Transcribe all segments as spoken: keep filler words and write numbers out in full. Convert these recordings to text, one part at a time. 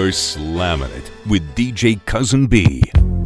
You're slamming it with D J Cousin B.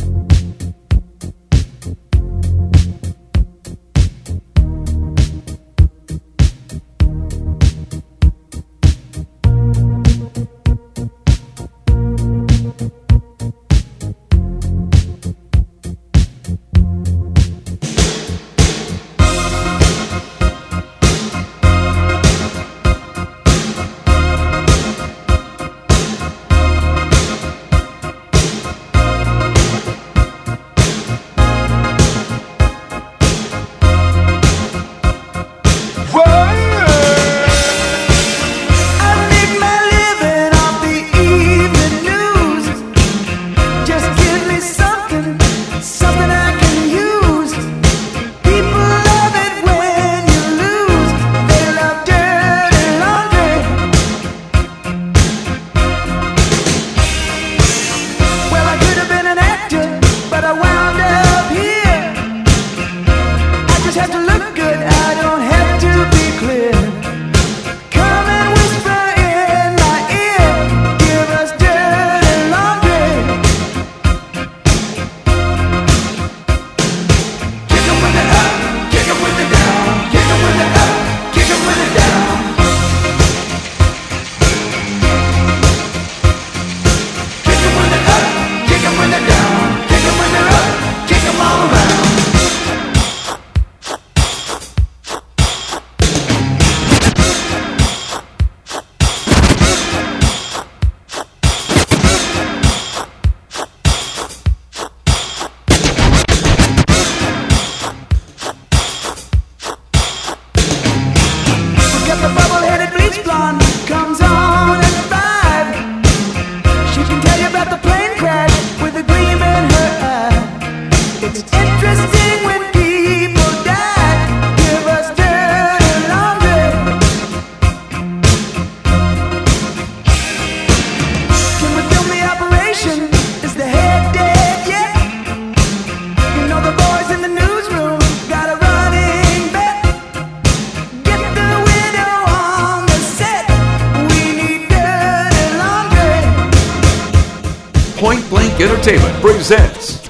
Point Blank Entertainment presents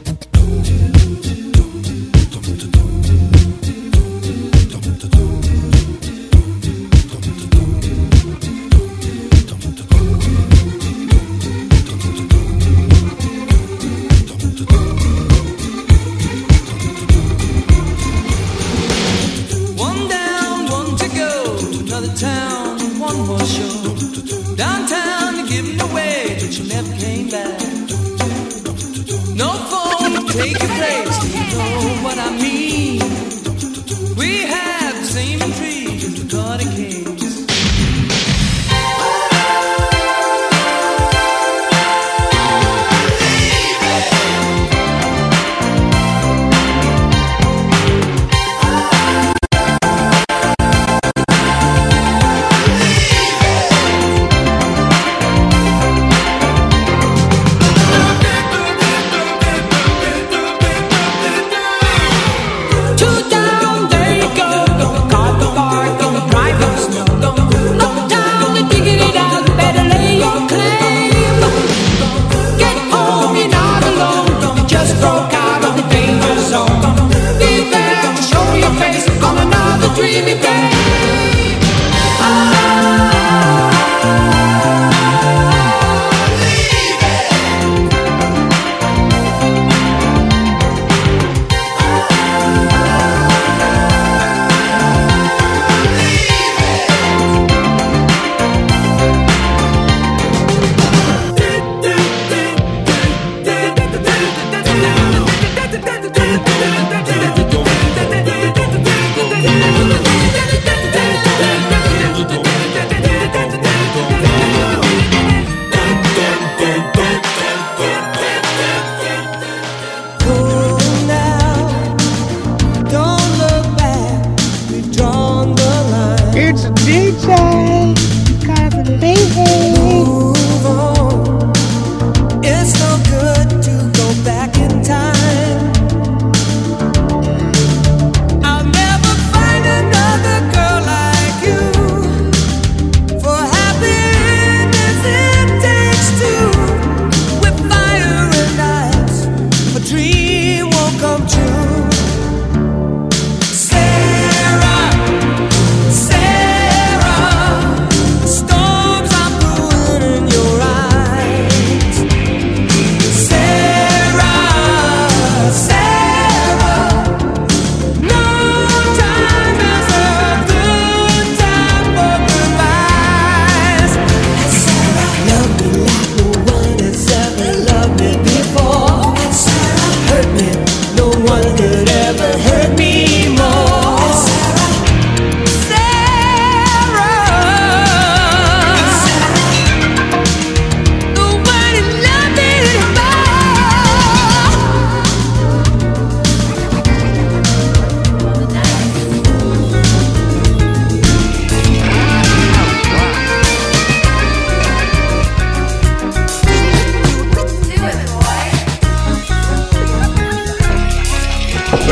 One down, one to go, another town, one more show. Downtown, you give it away, but you never came back. No phone, take your place, do you know what I mean? We have the same intrigue as the garden cage.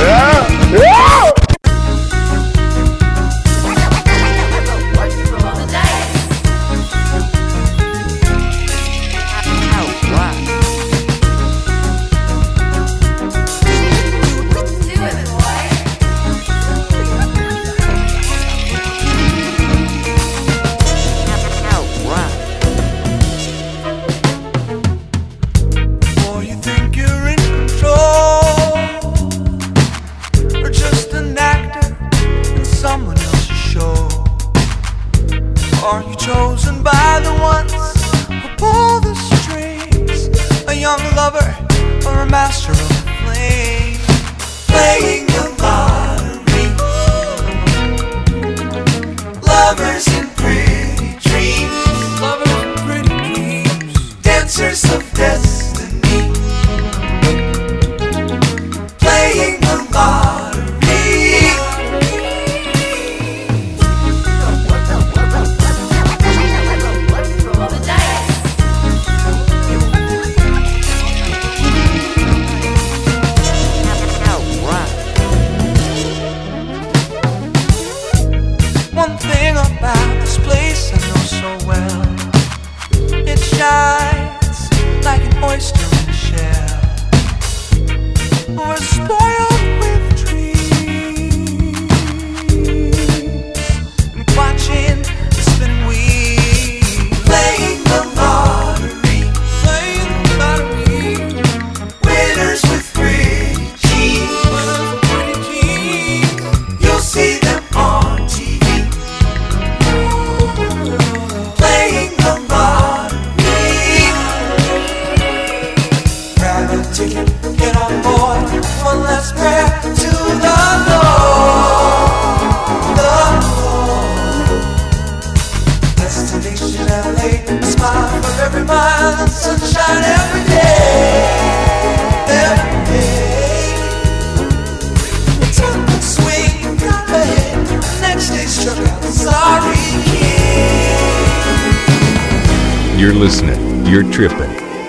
You're listening. You're tripping.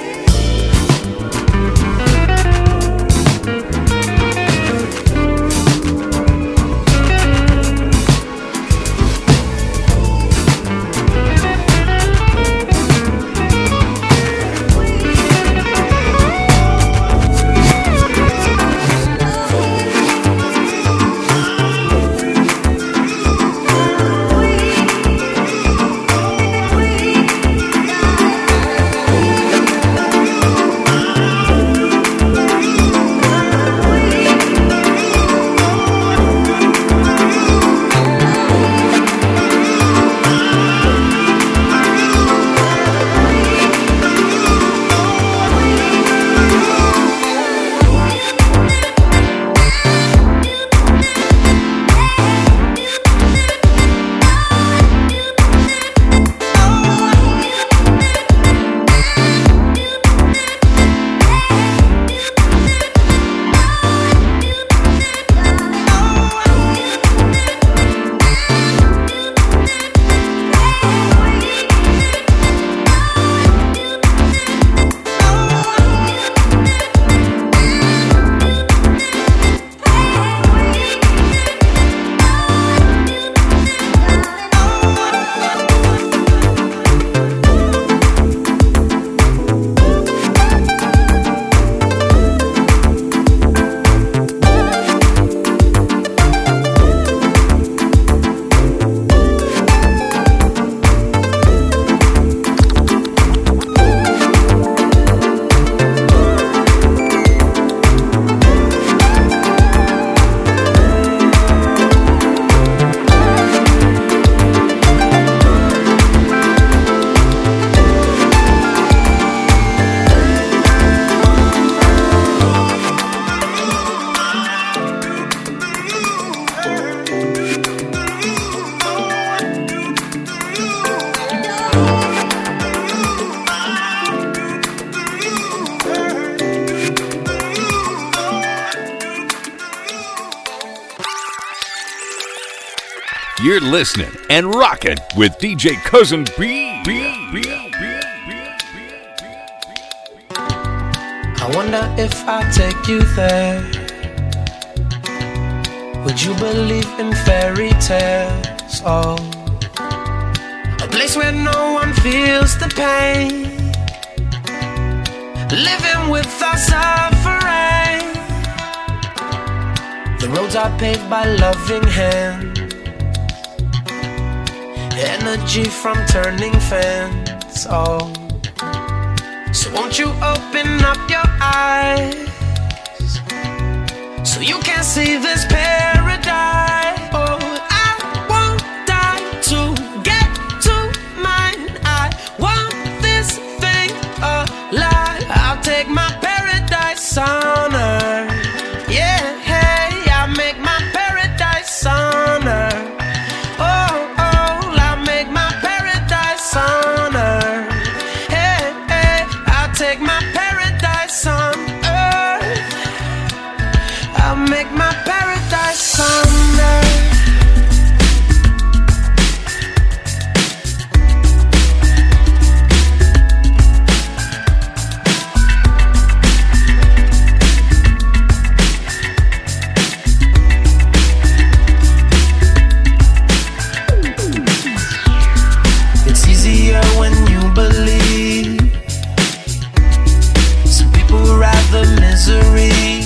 You're listening and rocking with D J Cousin B. I wonder if I take you there. Would you believe in fairy tales? Oh, a place where no one feels the pain, living without suffering. The roads are paved by loving hands, energy from turning fans. Oh, so won't you open up your eyes so you can see this paradise? Oh, I won't die to get to mine. I want this thing alive. I'll take my paradise on earth. Yeah, hey, I'll make my paradise on earth. Oh, oh, I'll make my paradise on earth. Hey, hey, I'll take my paradise on earth. I'll make my paradise on earth. It's easier when you believe. Some people rather misery.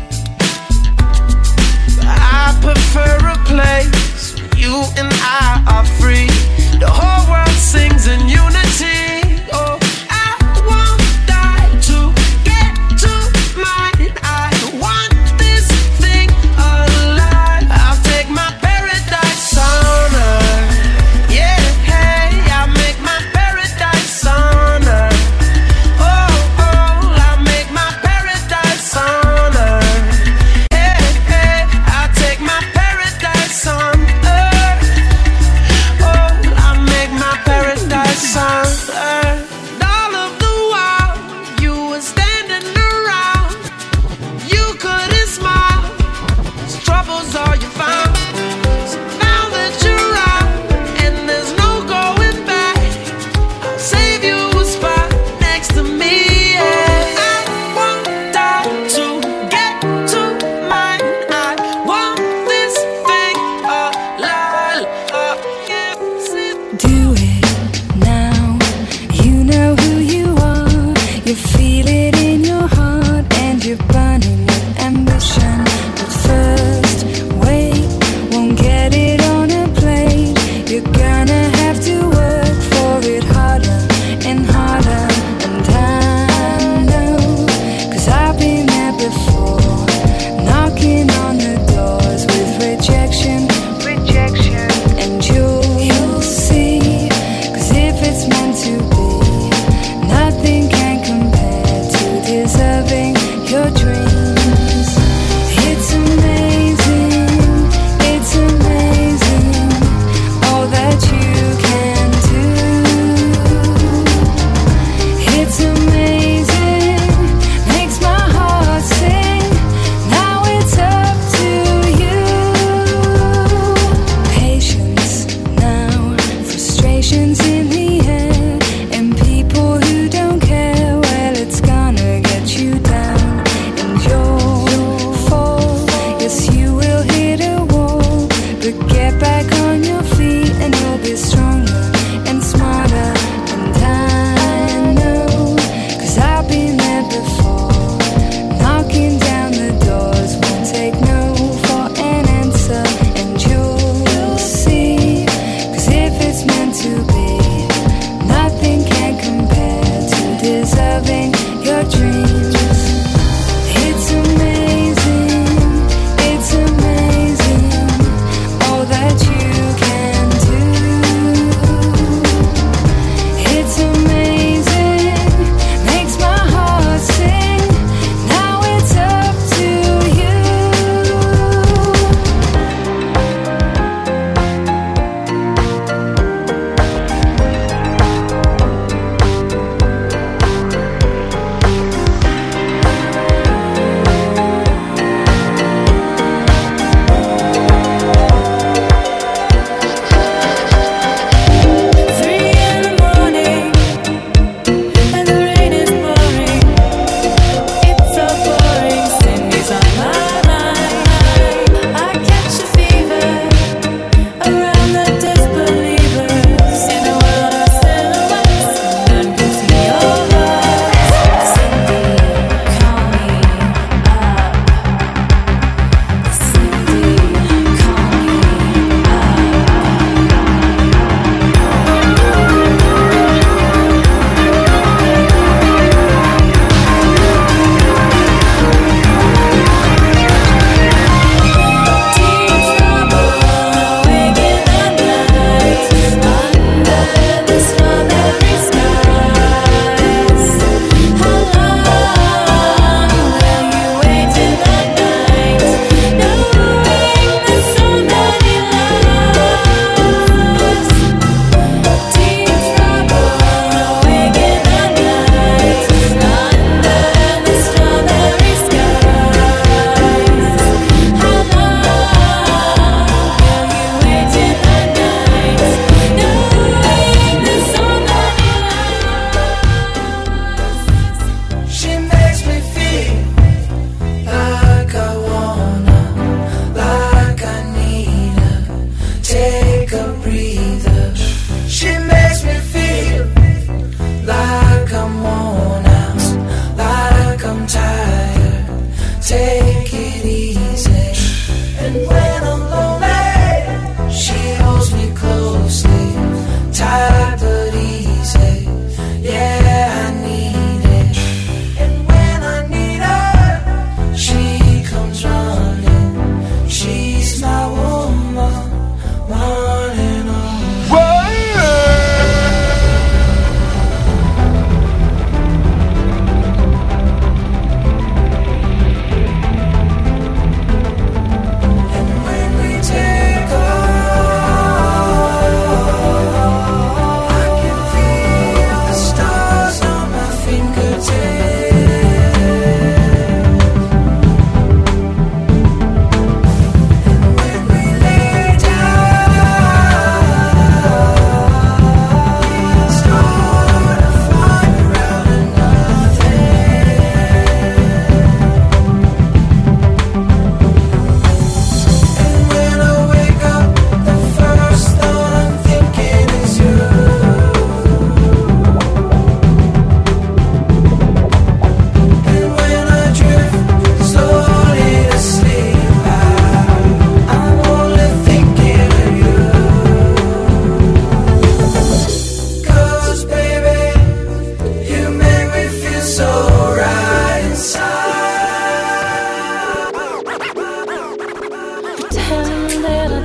I prefer a place where you and I are free. The whole world sings in unity. Oh, I won't die to get to mine. I want this thing alive. I'll take my paradise on earth. Yeah, hey, I'll make my paradise on earth. Oh, oh, I'll make my paradise on earth. Hey, hey, I'll take my paradise on earth. Oh, I'll make my paradise on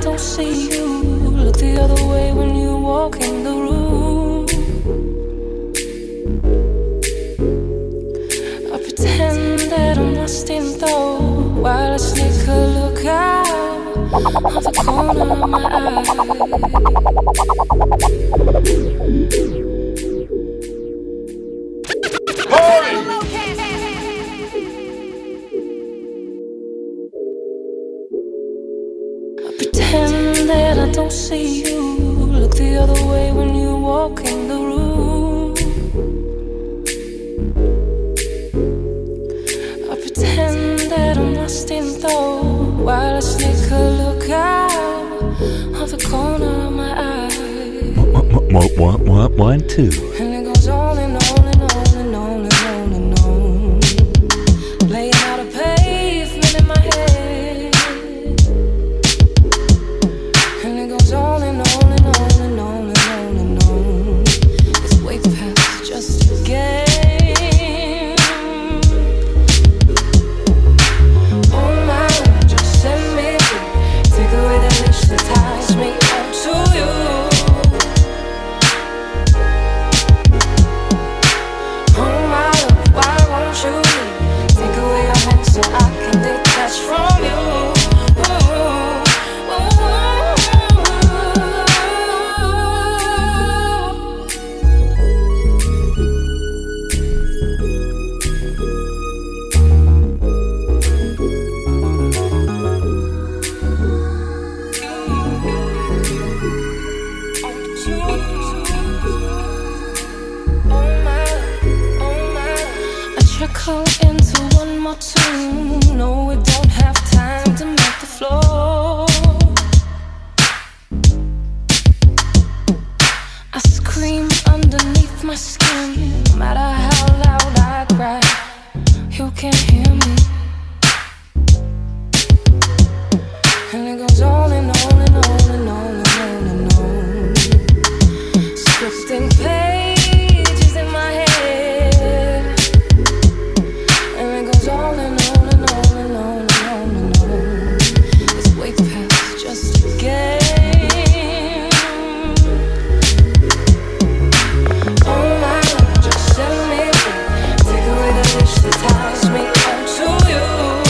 don't see you. Look the other way when you walk in the room. I pretend that I'm lost in thought while I sneak a look out of the corner of my eye. Pretend that I don't see you. Look the other way when you walk in the room. I pretend that I'm lost in thought while I sneak a look out of the corner of my eye. What, what, what, one, two. And it goes on and on and on and on and on and on. Laying out a pavement in my head. And it goes on and on and on and on and on and on. It's way past just a game. Oh my, just set me free. Take away the leash that ties me onto you. Oh my, why won't you leave? Take away your hands so I can detach from you. Trickle into one more tune. No, we don't have time to make the floor. I scream underneath my skin. No matter how loud I cry, you can't hear me. And it goes on and on and on and on and on and on. Scripting pages in my head. On and on and on and on and on and on. It's way past just a game. Oh my, just set me free. Take away the leash that ties me onto you.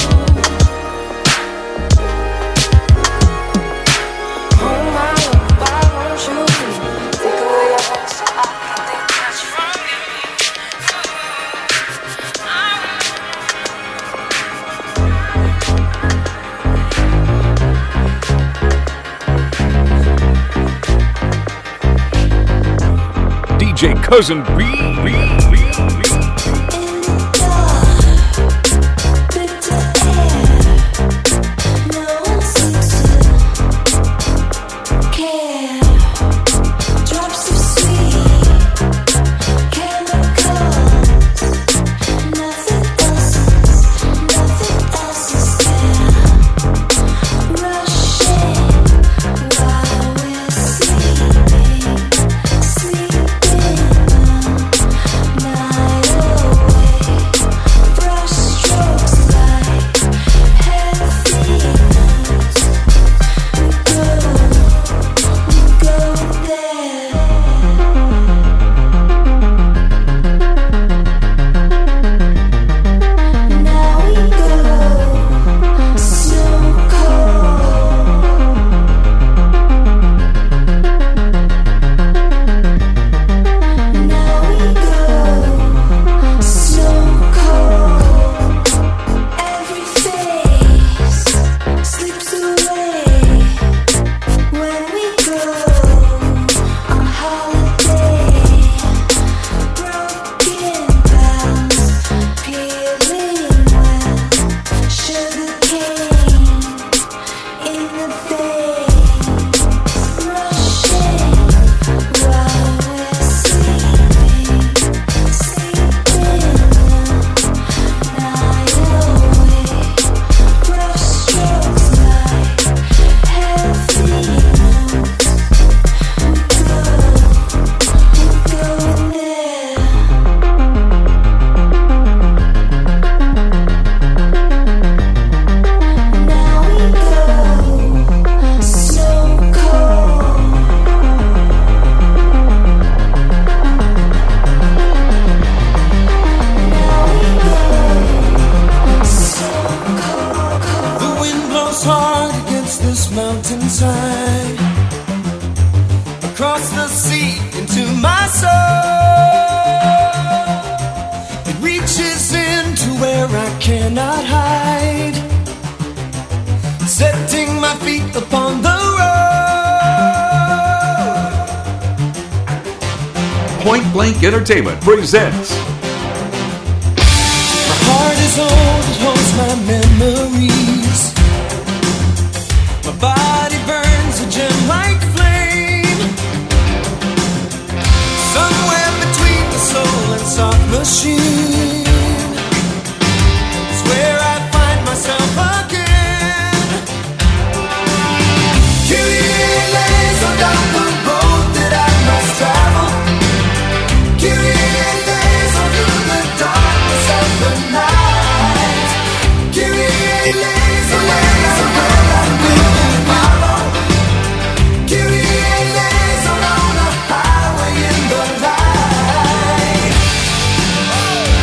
Oh my, why won't you leave? Take away your hands so I can detach from you. D J Cousin B. B, B, B. Now goes hard against this mountainside, across the sea into my soul. It reaches into where I cannot hide, setting my feet upon the road. Point Blank Entertainment presents. My heart is old, it holds my memories. My body burns a gem-like flame, somewhere between the soul and soft machine is where I find myself again. Kyrie lays on down the road that I must travel. Kyrie lays on through the darkness of the night. Kyrie lays on lays on where I will follow. Kyrie lays on on a highway in the light.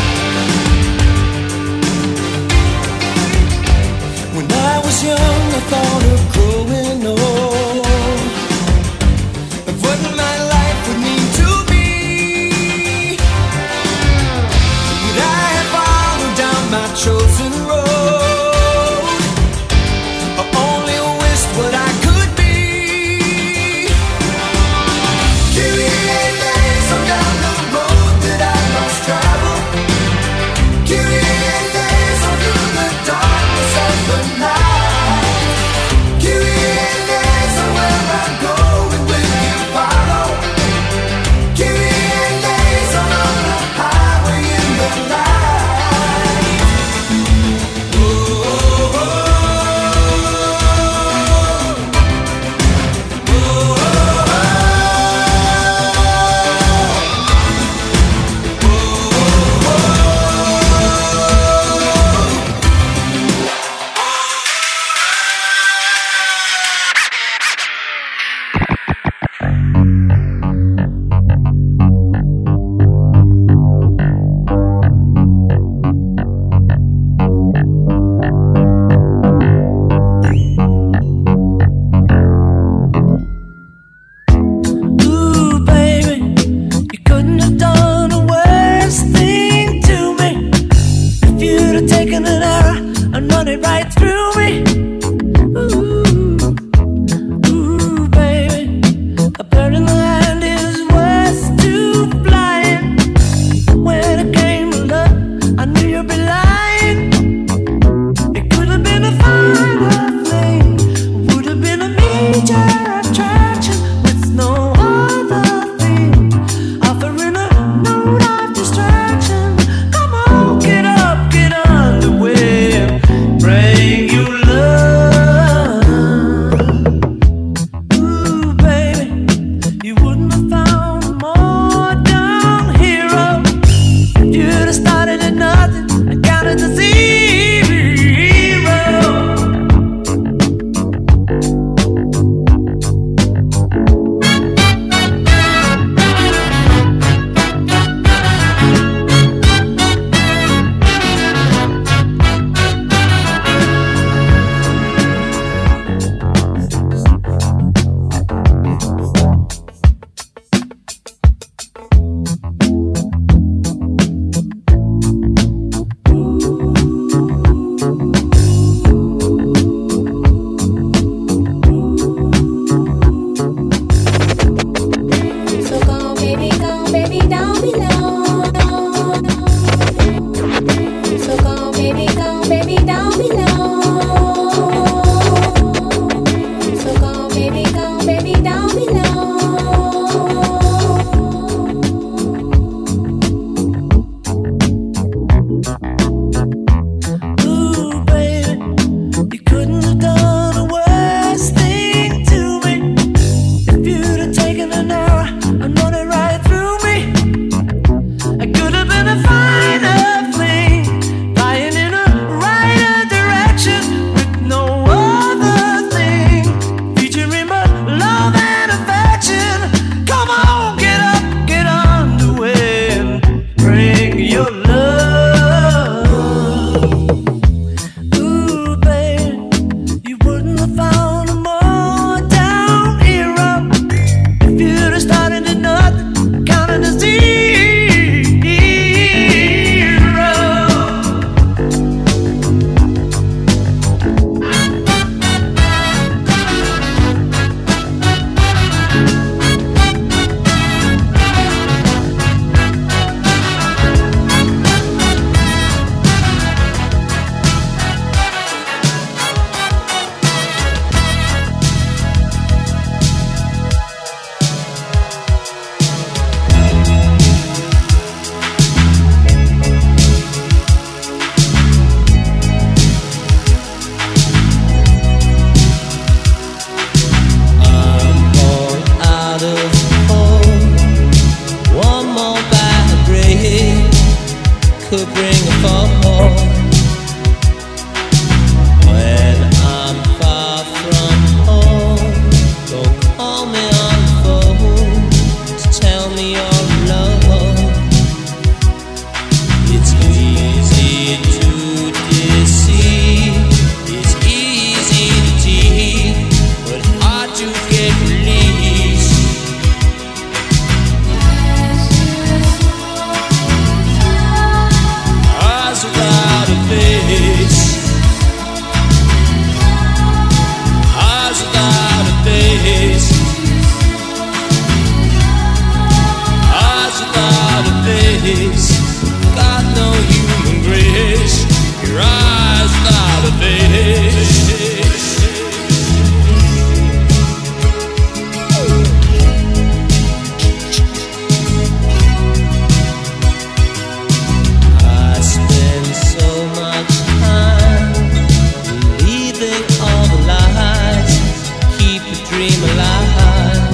dream alive.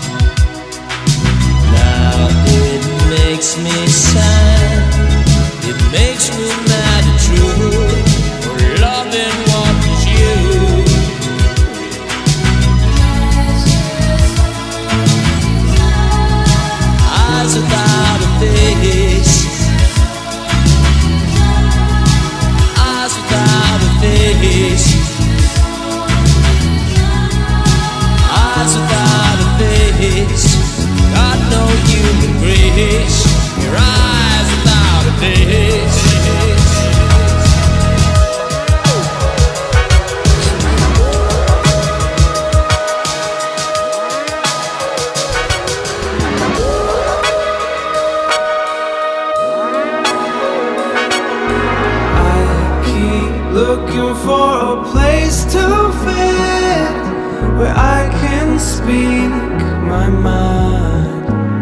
Now it makes me sad, it makes me mad and true, for loving what was you. Eyes without a face, eyes without a face, eyes without a face, got no human grace. Your eyes without a face. Looking for a place to fit where I can speak my mind.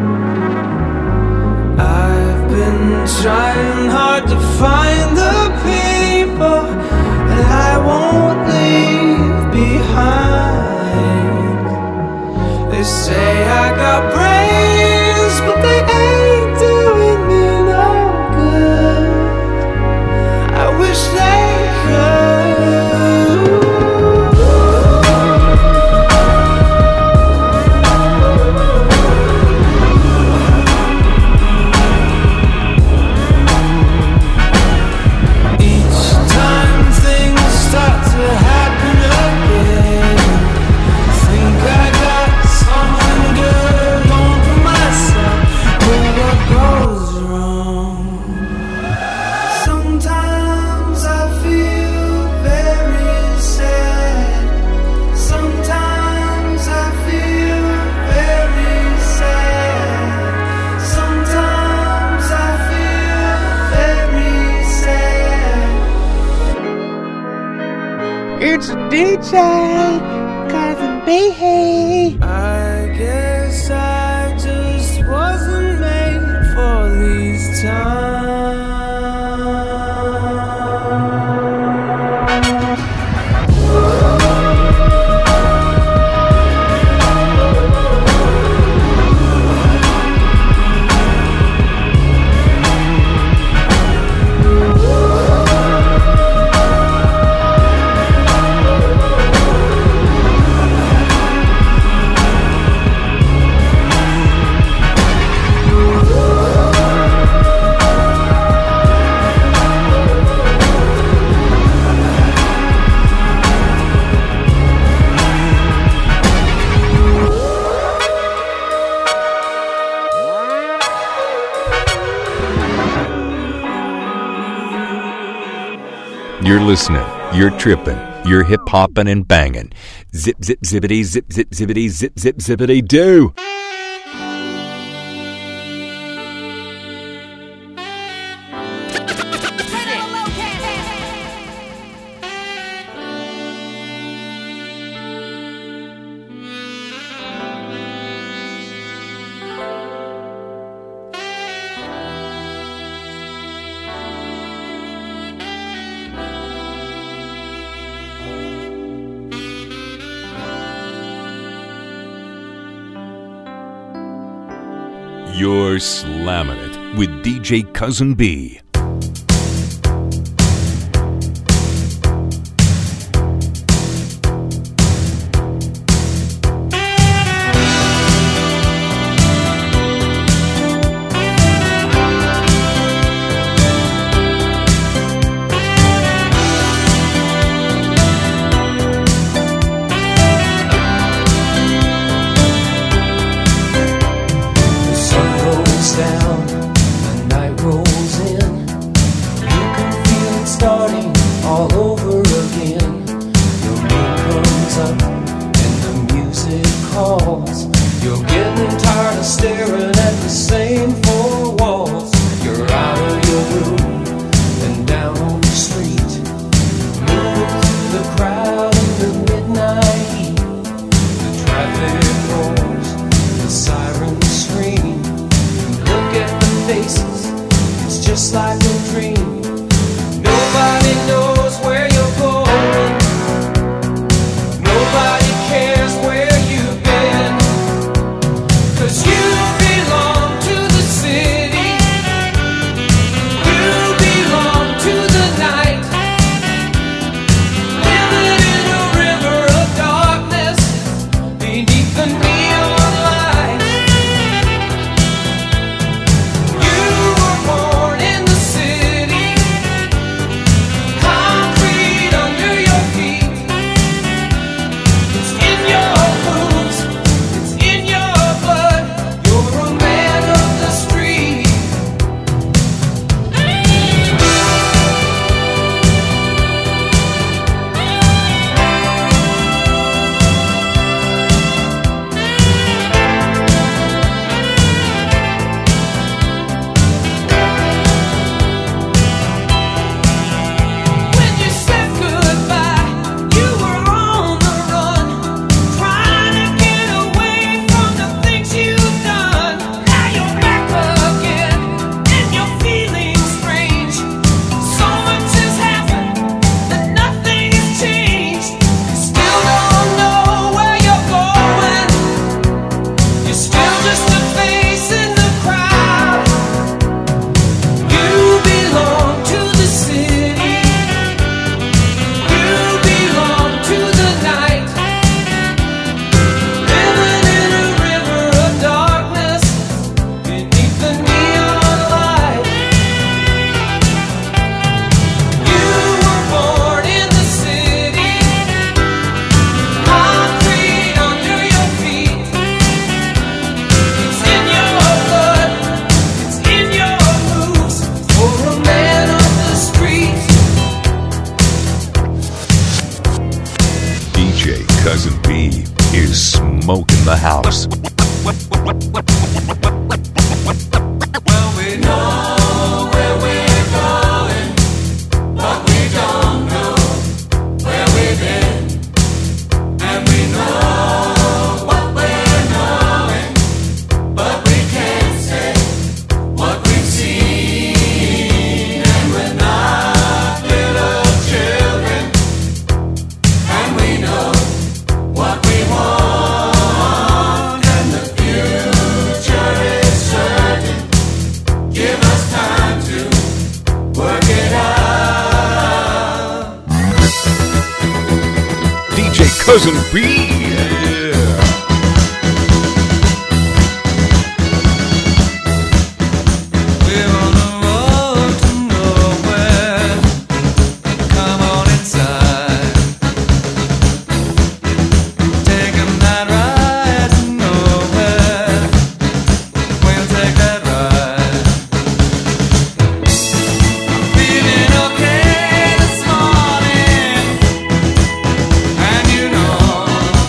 I've been trying hard to find the people that I won't leave behind. They say I got brains, but they ain't doing me no good. I wish they It's D J Cousin B. I guess I just wasn't made for these times. You're listening, you're tripping, you're hip hopping and banging. Zip, zip, zippity, zip, zip, zippity, zip, zip, zippity, do. You're slamming it with D J Cousin B. Nobody cares where you Cousin B is smoking the house. Well, we know where we're going, but we don't know where we've been. And we know what we're knowing, but we can't say what we've seen. And we're not little children, and we know what we want, and the future is certain. Give us time to work it out. D J Cousin B. We're on the road to nowhere. Come on inside. Taking that ride to nowhere. We'll take that ride. Feeling okay this morning, and you know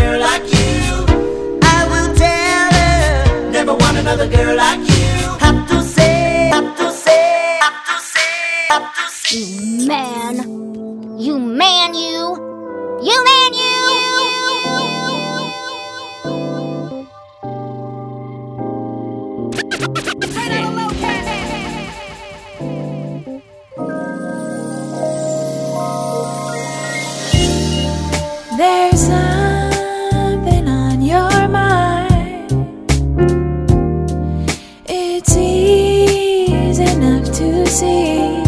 girl like you. I will tell her, never want another girl like you. Have to say, have to say, have to say, have to say. You man, you man, you, you man, you. There's something on your mind. It's easy enough to see.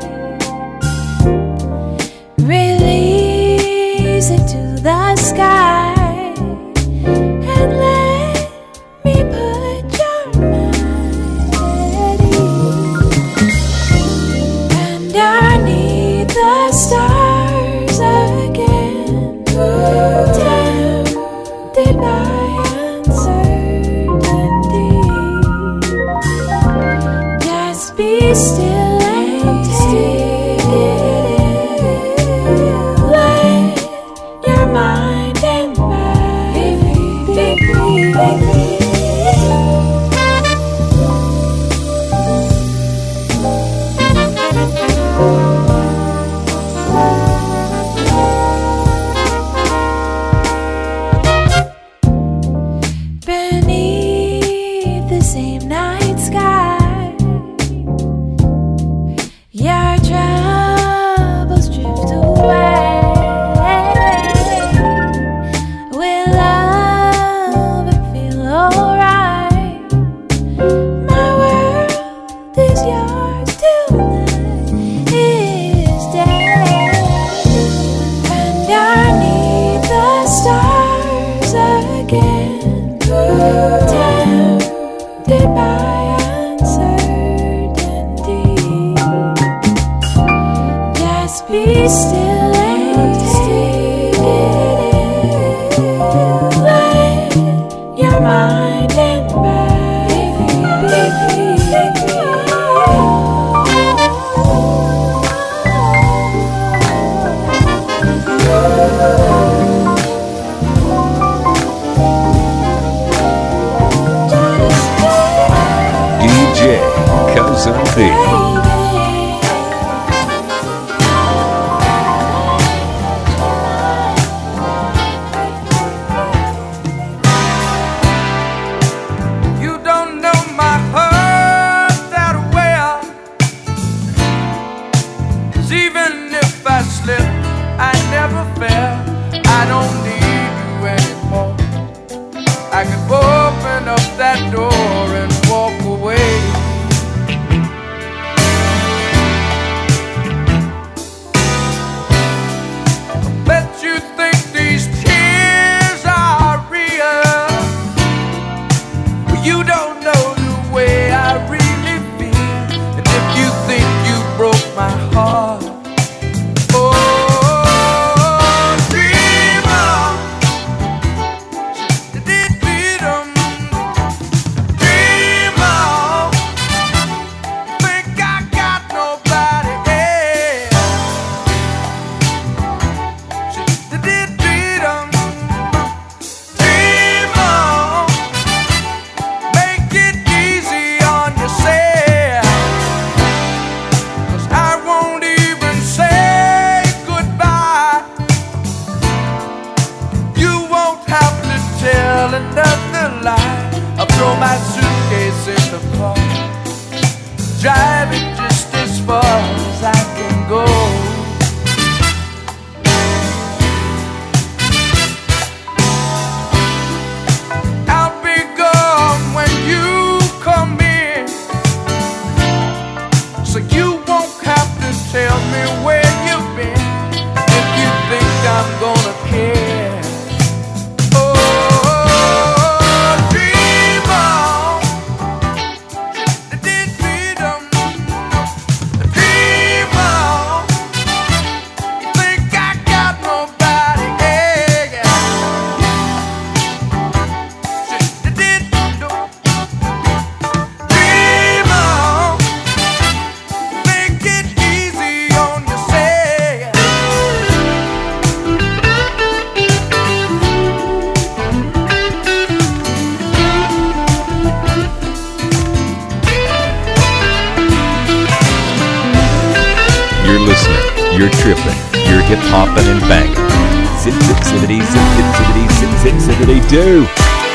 Release it to the sky and let me put your mind at ease. Underneath the stars again, tempted by uncertainty. Just be still and take it in. Let your mind and body be free. Beneath the same night sky, your troubles drift away. Will love and feel alright. My world is yours till night is day. Underneath the stars again, tempted by uncertainty. Just be still and take it in. Let your mind and body be free. D J Cousin D. You don't know my heart that well. 'Cause even if I slip, I never fell. I don't need you anymore. I could open up that door and walk away. you're tripping, you're hip hopping and banging. Zip, zip, zippity, zip, zip, zippity, zip, zip, zippity, do.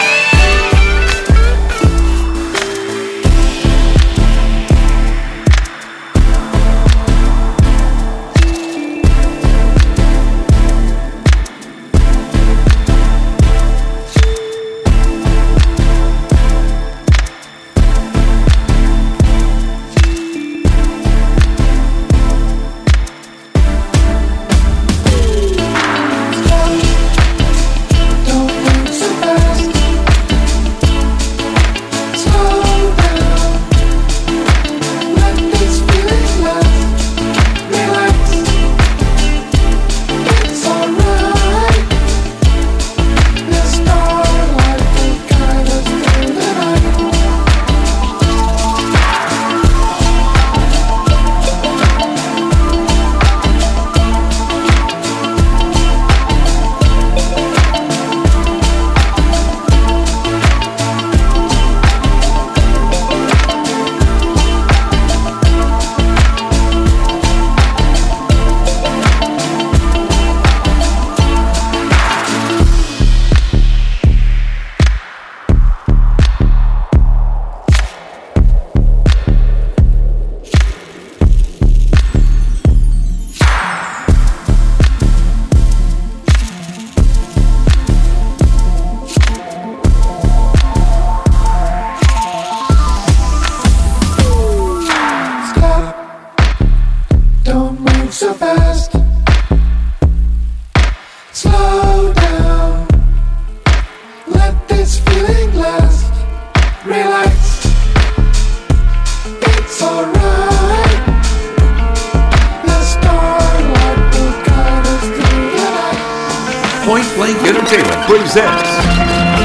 So fast, slow down, let this feeling last, relax, it's alright, the starlight will guide us through the night. Point Blank Entertainment presents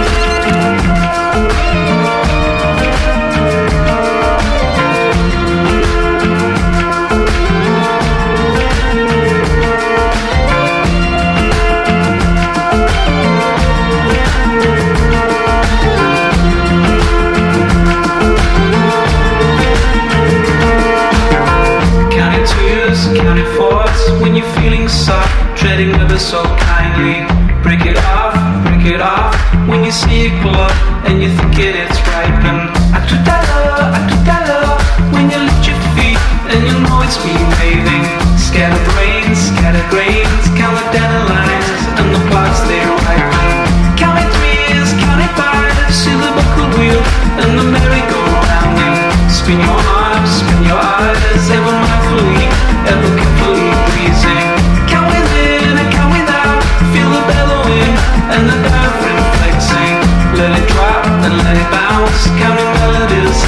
counting forwards when you're feeling soft, treading ever so kindly. Break it off, break it off when you see it pull up and you think it is ripened. I do that love, I do that love when you lift your feet and you know it's behaving. Scatter brains, scatter grains, count the dandelions and the plots they ripen. Counting threes, counting fives, see the buckle wheel and the merry-go-rounding. Spin your arms, spin your eyes, ever mindfully, ever carefully pleasing. Count within and count without, feel the bellowing and the diaphragm flexing. Let it drop and let it bounce, counting melodies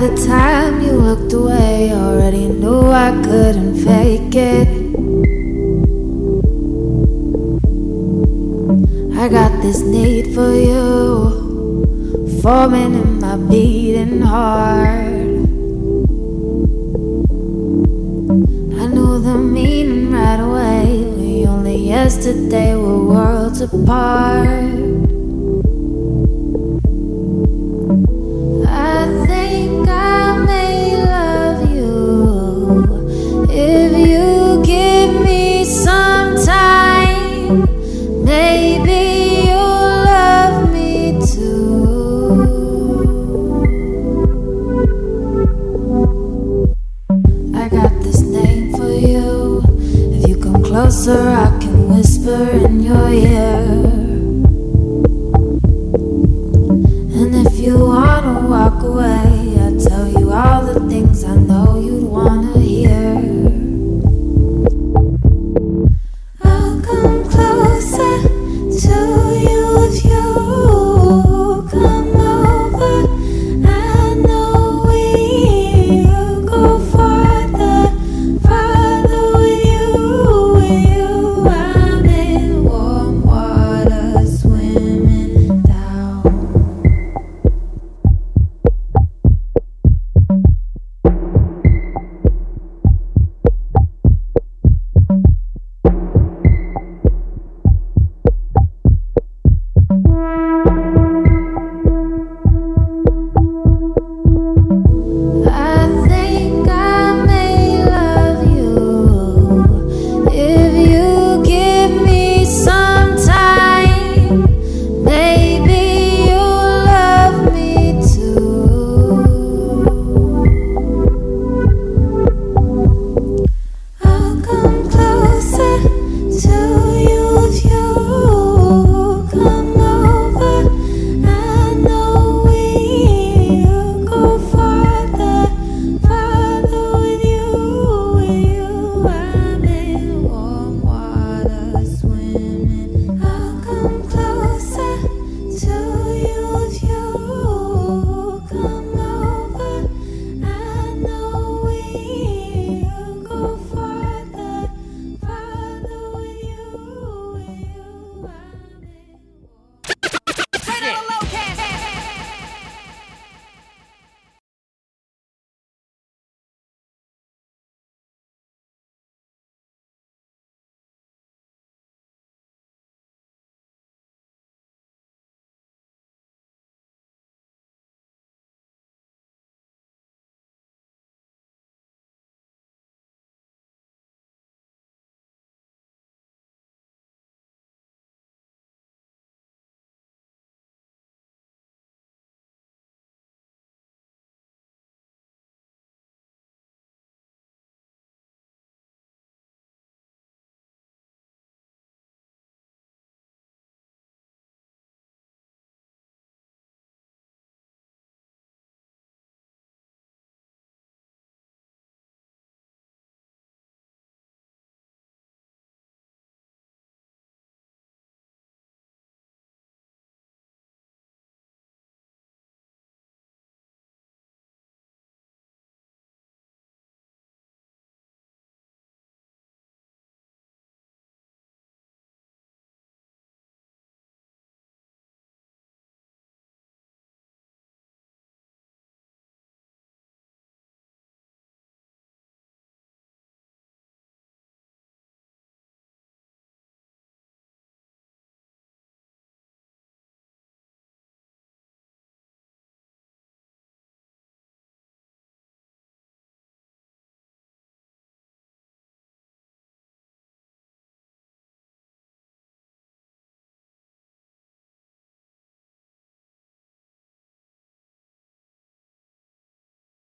the time you looked away, already knew I couldn't fake it. I got this need for you, forming in my beating heart. I knew the meaning right away, we only yesterday were worlds apart.